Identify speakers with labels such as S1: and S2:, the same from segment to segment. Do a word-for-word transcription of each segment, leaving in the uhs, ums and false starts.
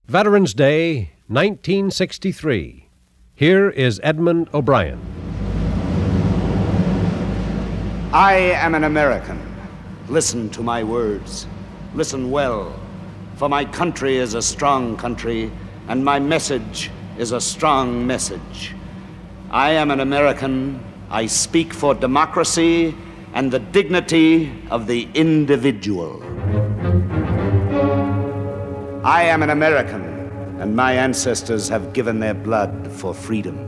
S1: Veterans Day, nineteen sixty-three. Here is Edmund O'Brien.
S2: I am an American. Listen to my words. Listen well, for my country is a strong country, and my message is a strong message. I am an American. I speak for democracy and the dignity of the individual. I am an American, and my ancestors have given their blood for freedom.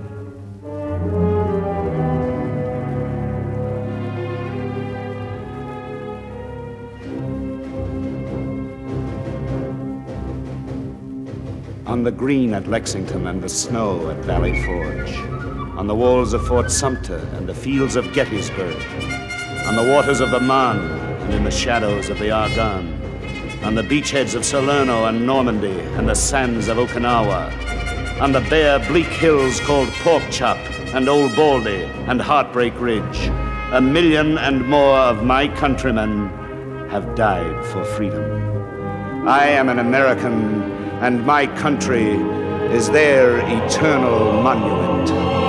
S2: On the green at Lexington and the snow at Valley Forge, on the walls of Fort Sumter and the fields of Gettysburg, on the waters of the Marne and in the shadows of the Argonne, on the beachheads of Salerno and Normandy and the sands of Okinawa, on the bare, bleak hills called Pork Chop and Old Baldy and Heartbreak Ridge, a million and more of my countrymen have died for freedom. I am an American, and my country is their eternal monument.